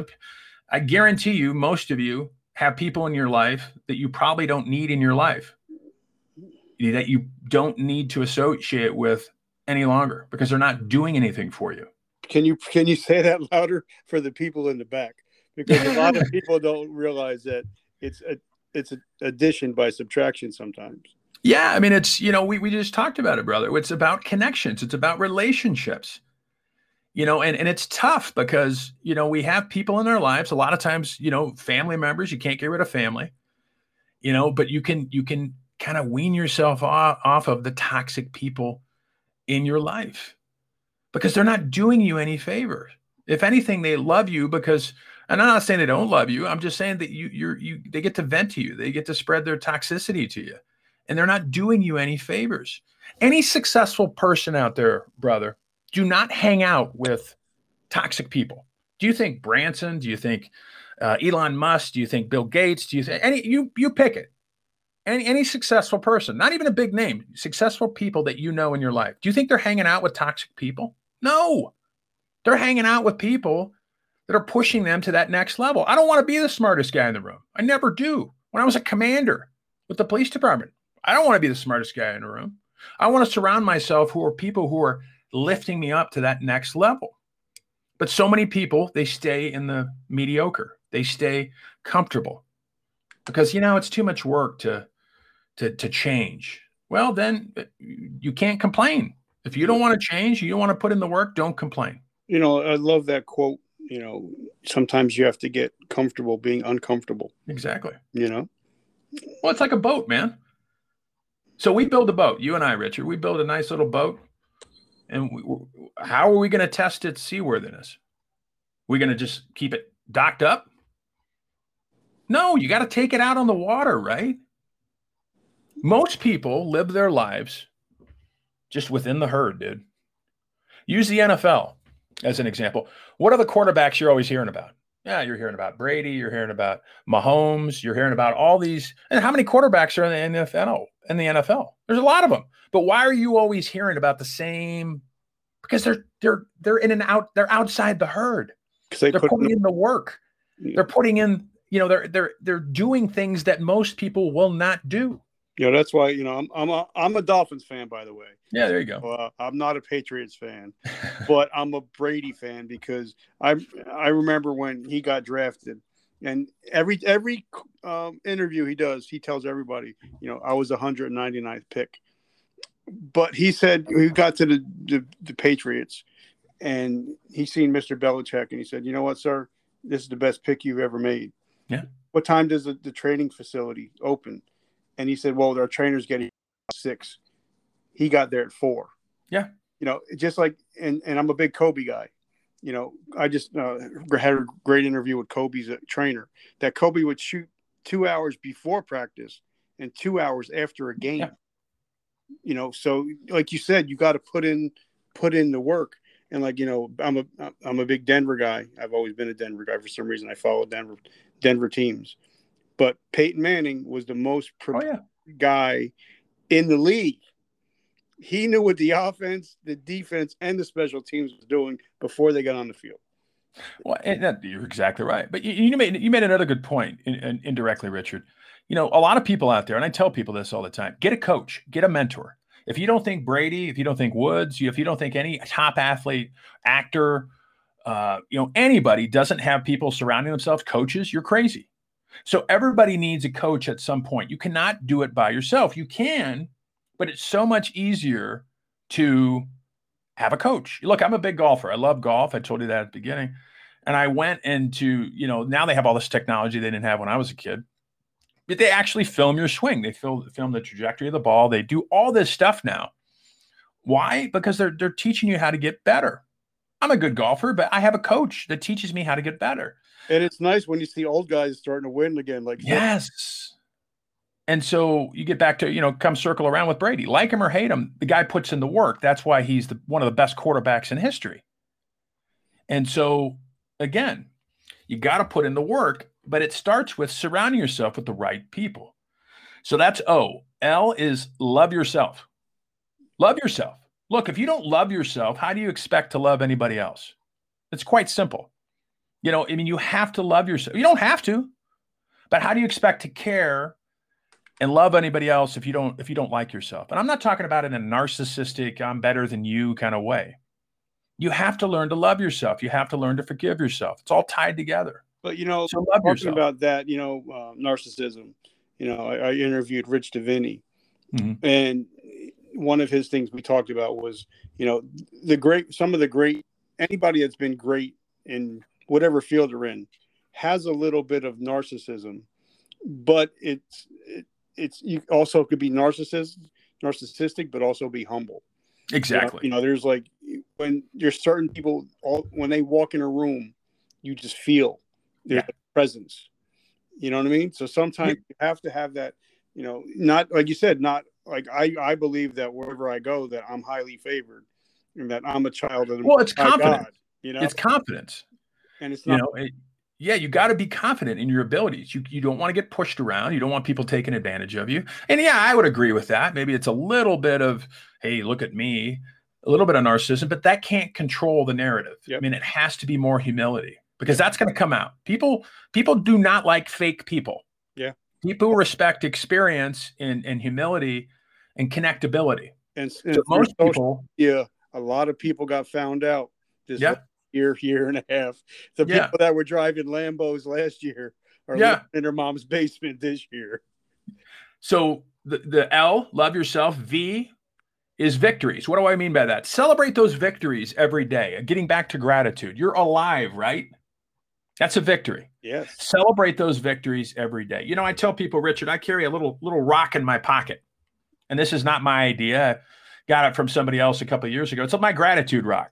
I guarantee you, most of you have people in your life that you probably don't need in your life, that you don't need to associate with any longer because they're not doing anything for you. Can you say that louder for the people in the back? Because a lot of people don't realize that it's an addition by subtraction sometimes. Yeah. I mean, it's, we just talked about it, brother. It's about connections. It's about relationships. And it's tough because, we have people in our lives, a lot of times, family members, you can't get rid of family, but you can kind of wean yourself off of the toxic people in your life because they're not doing you any favors. If anything, they love you because, and I'm not saying they don't love you. I'm just saying that they get to vent to you. They get to spread their toxicity to you, and they're not doing you any favors. Any successful person out there, brother, do not hang out with toxic people. Do you think Branson? Do you think Elon Musk? Do you think Bill Gates? Do you think you pick it? Any successful person, not even a big name, successful people that you know in your life. Do you think they're hanging out with toxic people? No, they're hanging out with people that are pushing them to that next level. I don't want to be the smartest guy in the room. I never do. When I was a commander with the police department, I don't want to be the smartest guy in the room. I want to surround myself who are people who are lifting me up to that next level. But so many people, they stay in the mediocre. They stay comfortable because, it's too much work to change. Well, then you can't complain. If you don't want to change, you don't want to put in the work, don't complain. I love that quote. Sometimes you have to get comfortable being uncomfortable. Exactly. Well, it's like a boat, man. So we build a boat, you and I, Richard, we build a nice little boat. And how are we going to test its seaworthiness? We're going to just keep it docked up? No, you got to take it out on the water, right? Most people live their lives just within the herd, dude. Use the NFL as an example. What are the quarterbacks you're always hearing about? Yeah, you're hearing about Brady. You're hearing about Mahomes. You're hearing about all these. And how many quarterbacks are in the NFL? There's a lot of them. But why are you always hearing about the same? Because they're in and out. They're outside the herd. They're putting in the work. They're putting in. They're doing things that most people will not do. That's why I'm a Dolphins fan, by the way. Yeah, there you go. I'm not a Patriots fan, but I'm a Brady fan because I remember when he got drafted, and every interview he does, he tells everybody, I was 199th pick. But he said he got to the Patriots, and he seen Mr. Belichick, and he said, "You know what, sir? This is the best pick you've ever made." Yeah. What time does the training facility open? And he said, "Well, our trainer's getting 6. He got there at 4." Yeah. Just like, and I'm a big Kobe guy. I just had a great interview with Kobe's trainer that Kobe would shoot 2 hours before practice and 2 hours after a game. Yeah. So like you said, you got to put in the work. And I'm a big Denver guy. I've always been a Denver guy. For some reason, I follow Denver teams. But Peyton Manning was the most guy in the league. He knew what the offense, the defense, and the special teams was doing before they got on the field. Well, you're exactly right. But you made another good point indirectly, Richard. A lot of people out there, and I tell people this all the time, get a coach, get a mentor. If you don't think Brady, if you don't think Woods, if you don't think any top athlete, actor, anybody doesn't have people surrounding themselves, coaches, you're crazy. So everybody needs a coach at some point. You cannot do it by yourself. You can, but it's so much easier to have a coach. Look, I'm a big golfer. I love golf. I told you that at the beginning. And I went into, now they have all this technology they didn't have when I was a kid. But they actually film your swing. They film the trajectory of the ball. They do all this stuff now. Why? Because they're teaching you how to get better. I'm a good golfer, but I have a coach that teaches me how to get better. And it's nice when you see old guys starting to win again. Yes. And so you get back to, come circle around with Brady. Like him or hate him, the guy puts in the work. That's why he's one of the best quarterbacks in history. And so, again, you got to put in the work, but it starts with surrounding yourself with the right people. So that's O. L is love yourself. Love yourself. Look, if you don't love yourself, how do you expect to love anybody else? It's quite simple. You have to love yourself. You don't have to, but how do you expect to care and love anybody else if you don't like yourself? And I'm not talking about it in a narcissistic, I'm better than you kind of way. You have to learn to love yourself. You have to learn to forgive yourself. It's all tied together. But, so talking about that, narcissism, I interviewed Rich Davini, and one of his things we talked about was, some of the great anybody that's been great in whatever field they're in has a little bit of narcissism, but it's you also could be narcissistic, but also be humble. Exactly. You know, there's like when there's certain people, when they walk in a room, you just feel there's a presence. You know what I mean? So sometimes you have to have that, you know, not like you said, not like I believe that wherever I go, that I'm highly favored and that I'm a child of the it's confidence. God, you know, it's confidence. And it's not, you got to be confident in your abilities. You don't want to get pushed around. You don't want people taking advantage of you. And yeah, I would agree with that. Maybe it's a little bit of, hey, look at me, a little bit of narcissism, but that can't control the narrative. Yep. I mean, it has to be more humility because that's going to come out. People do not like fake people. Yeah. People respect experience and humility and connectability. And so most people, a lot of people got found out this year and a half. The people that were driving Lambos last year are living in their mom's basement this year. So the L, love yourself. V is victories. What do I mean by that? Celebrate those victories every day. Getting back to gratitude. You're alive, right? That's a victory. Yes. Celebrate those victories every day. You know, I tell people, Richard, I carry a little rock in my pocket. And this is not my idea. I got it from somebody else a couple of years ago. It's my gratitude rock.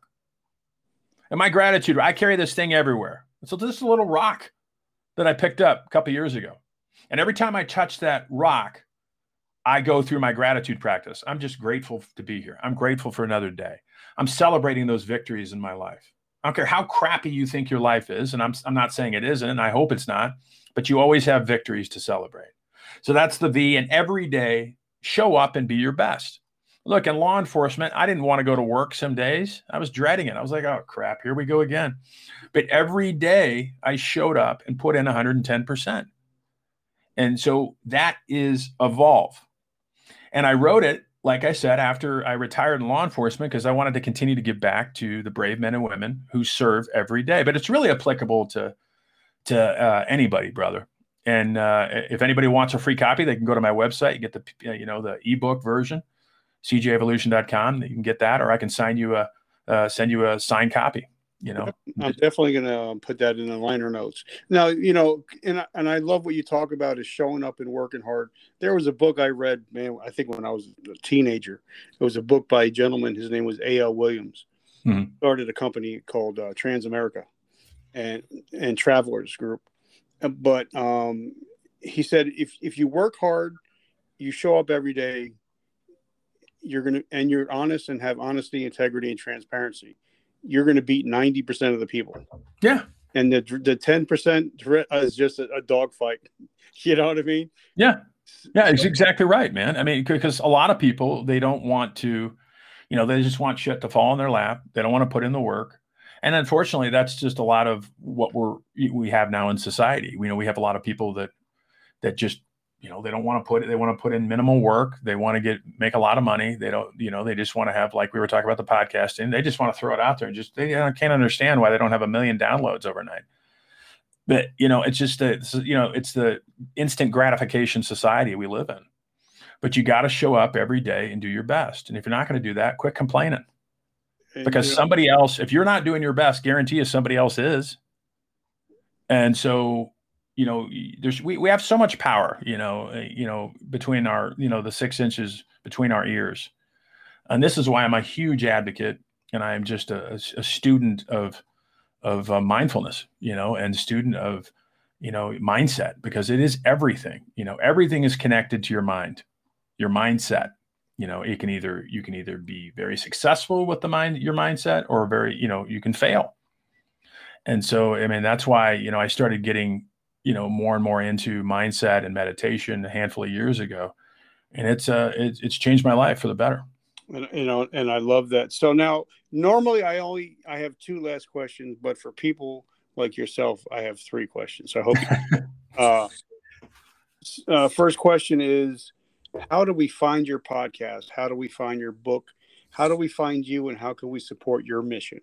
And my gratitude, I carry this thing everywhere. So this is a little rock that I picked up a couple of years ago. And every time I touch that rock, I go through my gratitude practice. I'm just grateful to be here. I'm grateful for another day. I'm celebrating those victories in my life. I don't care how crappy you think your life is. And I'm not saying it isn't, and I hope it's not, but you always have victories to celebrate. So that's the V. And every day, show up and be your best. Look, in law enforcement, I didn't want to go to work some days. I was dreading it. I was like, oh, crap, here we go again. But every day I showed up and put in 110%. And so that is evolve. And I wrote it, like I said, after I retired in law enforcement, because I wanted to continue to give back to the brave men and women who serve every day. But it's really applicable to anybody, brother. And if anybody wants a free copy, they can go to my website. You get the ebook version, cjevolution.com. You can get that, or I can send you a signed copy. I'm definitely going to put that in the liner notes. Now, and I love what you talk about is showing up and working hard. There was a book I read, man, I think when I was a teenager. It was a book by a gentleman. His name was A.L. Williams. Mm-hmm. Started a company called Transamerica and Travelers Group. But he said, if you work hard, you show up every day, and you're honest and have honesty, integrity, and transparency, you're going to beat 90% of the people. Yeah. And the 10% is just a dogfight. You know what I mean? Yeah. Yeah, it's exactly right, man. I mean, because a lot of people, they don't want to, they just want shit to fall in their lap. They don't want to put in the work. And unfortunately, that's just a lot of what we have now in society. We have a lot of people that just, they don't want to put it. They want to put in minimal work. They want to make a lot of money. They don't, they just want to have, like we were talking about the podcasting. They just want to throw it out there and they can't understand why they don't have 1 million downloads overnight. But, it's just, it's the instant gratification society we live in. But you got to show up every day and do your best. And if you're not going to do that, quit complaining. Because somebody else, if you're not doing your best, guarantee you somebody else is. And so, we have so much power, between our, the 6 inches between our ears. And this is why I'm a huge advocate. And I am just a student of mindfulness, and student of, mindset, because it is everything. Everything is connected to your mind, your mindset. You can either be very successful with your mindset, or very, you can fail. And so, I mean, that's why, I started getting, more and more into mindset and meditation a handful of years ago. And it's changed my life for the better. And I love that. So now, normally I have 2 last questions, but for people like yourself, I have 3 questions. So I hope first question is, how do we find your podcast? How do we find your book? How do we find you, and how can we support your mission?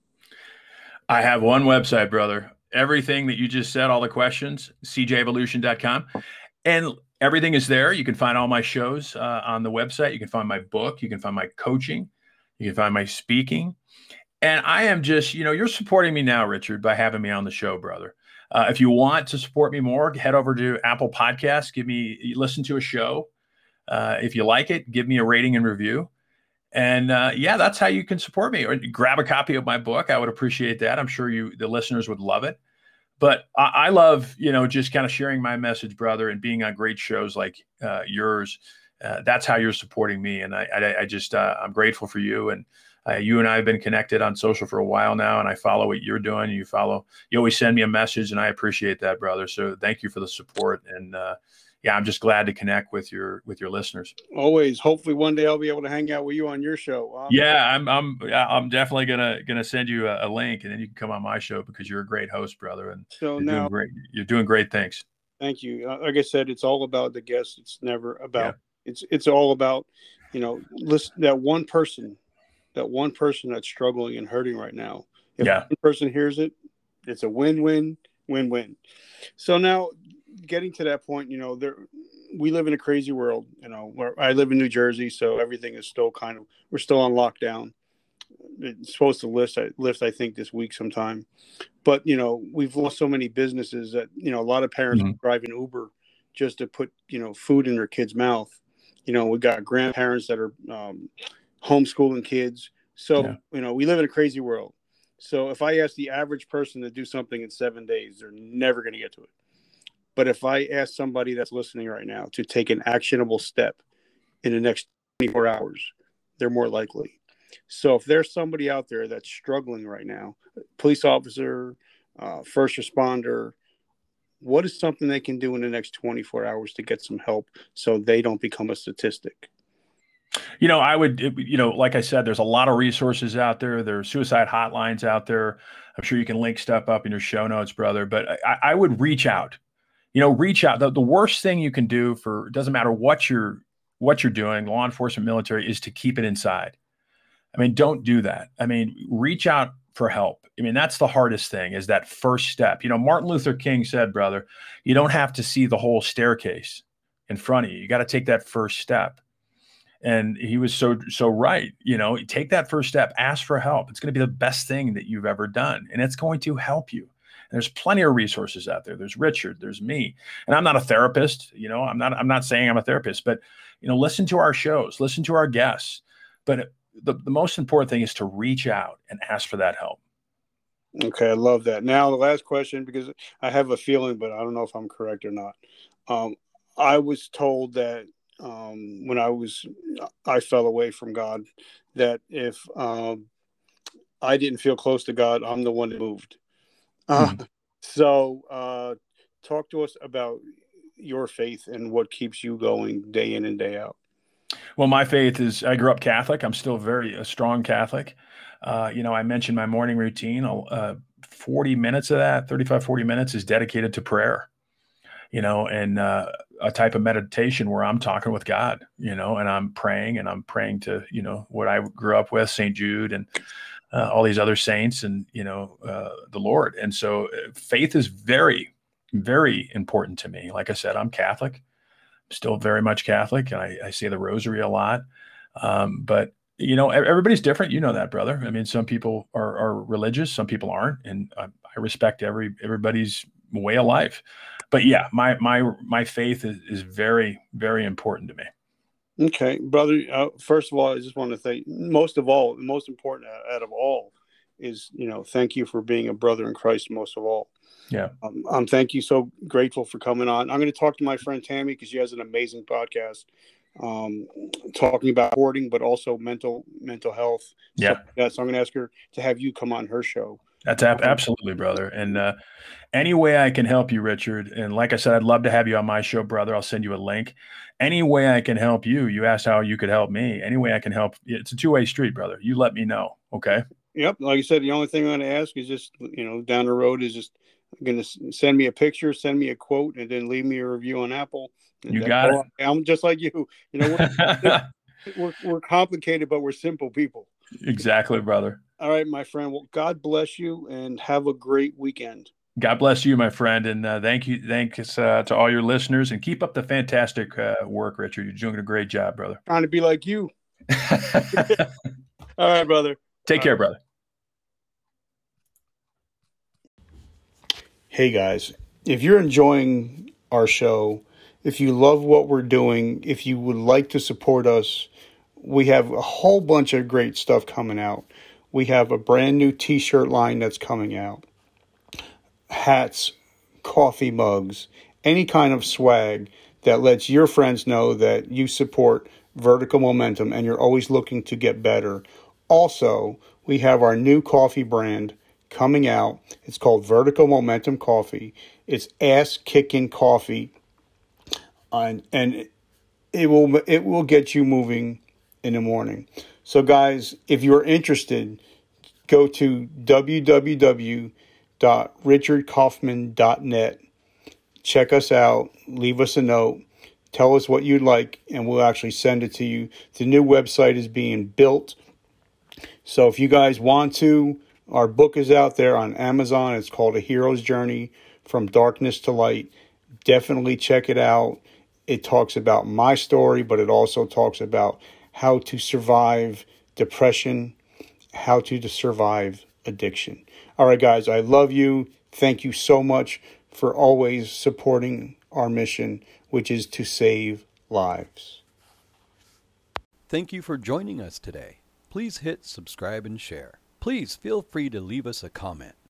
I have one website, brother. Everything that you just said, all the questions, cjevolution.com. And everything is there. You can find all my shows on the website. You can find my book. You can find my coaching. You can find my speaking. And I am just, you're supporting me now, Richard, by having me on the show, brother. If you want to support me more, head over to Apple Podcasts, listen to a show. If you like it, give me a rating and review. And that's how you can support me. Or grab a copy of my book. I would appreciate that. I'm sure the listeners would love it. But I love, just kind of sharing my message, brother, and being on great shows like yours. That's how you're supporting me. And I'm grateful for you. And you and I have been connected on social for a while now, and I follow what you're doing. You always send me a message, and I appreciate that, brother. So thank you for the support. And I'm just glad to connect with your listeners. Always. Hopefully one day I'll be able to hang out with you on your show. I'm definitely gonna send you a link, and then you can come on my show because you're a great host, brother. And so you're doing great things. Thank you. Like I said, it's all about the guests. It's never about, it's all about, listen, that one person that's struggling and hurting right now. If one person hears it, it's a win-win. So now getting to that point, we live in a crazy world, where I live in New Jersey. So everything is still we're still on lockdown. It's supposed to lift, I think, this week sometime. But, we've lost so many businesses that, a lot of parents are driving Uber just to put, food in their kids' mouth. We've got grandparents that are homeschooling kids. So, we live in a crazy world. So if I ask the average person to do something in 7 days, they're never going to get to it. But if I ask somebody that's listening right now to take an actionable step in the next 24 hours, they're more likely. So if there's somebody out there that's struggling right now, police officer, first responder, what is something they can do in the next 24 hours to get some help so they don't become a statistic? I would, like I said, there's a lot of resources out there. There's suicide hotlines out there. I'm sure you can link stuff up in your show notes, brother. But I would reach out. Reach out. The worst thing you can do it doesn't matter what you're doing, law enforcement, military, is to keep it inside. Don't do that. Reach out for help. That's the hardest thing, is that first step. Martin Luther King said, brother, you don't have to see the whole staircase in front of you. You got to take that first step. And he was so right. Take that first step, ask for help. It's going to be the best thing that you've ever done. And it's going to help you. And there's plenty of resources out there. There's Richard, there's me. And I'm not a therapist. I'm not saying I'm a therapist, but, listen to our shows, listen to our guests. But the most important thing is to reach out and ask for that help. Okay. I love that. Now, the last question, because I have a feeling, but I don't know if I'm correct or not. I was told that when I fell away from God, that if I didn't feel close to God, I'm the one that moved. So talk to us about your faith and what keeps you going day in and day out. Well, my faith is, I grew up Catholic. I'm still a strong Catholic. I mentioned my morning routine. 40 minutes of that, 35, 40 minutes is dedicated to prayer, and a type of meditation where I'm talking with God, and I'm praying to, what I grew up with, St. Jude and all these other saints and, the Lord. And so faith is very, very important to me. Like I said, I'm Catholic, still very much Catholic, and I say the rosary a lot. But, everybody's different. You know that, brother. Some people are religious, some people aren't. And I respect everybody's way of life. But yeah, my faith is very, very important to me. Okay, brother. First of all, I just want to thank, most important out of all is, thank you for being a brother in Christ, most of all. Yeah. Thank you. So grateful for coming on. I'm going to talk to my friend Tammy, because she has an amazing podcast, talking about hoarding, but also mental health. Yeah. So I'm going to ask her to have you come on her show. That's absolutely, brother. And any way I can help you, Richard, and like I said, I'd love to have you on my show, brother. I'll send you a link. Any way I can help you. You asked how you could help me. Any way I can help. It's a two-way street, brother. You let me know. Okay. Yep. Like I said, the only thing I'm going to ask is just, down the road is just going to send me a picture, send me a quote, and then leave me a review on Apple. You got it. I'm just like you. We're complicated, but we're simple people. Exactly, brother. All right, my friend. Well, God bless you and have a great weekend. God bless you, my friend. And thanks to all your listeners, and keep up the fantastic work, Richard. You're doing a great job, brother. Trying to be like you. All right, brother. Take care, brother. Hey guys, if you're enjoying our show, if you love what we're doing, if you would like to support us, we have a whole bunch of great stuff coming out. We have a brand new t-shirt line that's coming out. Hats, coffee mugs, any kind of swag that lets your friends know that you support Vertical Momentum and you're always looking to get better. Also, we have our new coffee brand coming out. It's called Vertical Momentum Coffee. It's ass-kicking coffee, and it will get you moving in the morning. So guys, if you're interested, go to www.richardkaufman.net. Check us out, leave us a note, tell us what you'd like, and we'll actually send it to you. The new website is being built. So if you guys want to, our book is out there on Amazon. It's called A Hero's Journey from Darkness to Light. Definitely check it out. It talks about my story, but it also talks about how to survive depression, how to survive addiction. All right, guys, I love you. Thank you so much for always supporting our mission, which is to save lives. Thank you for joining us today. Please hit subscribe and share. Please feel free to leave us a comment.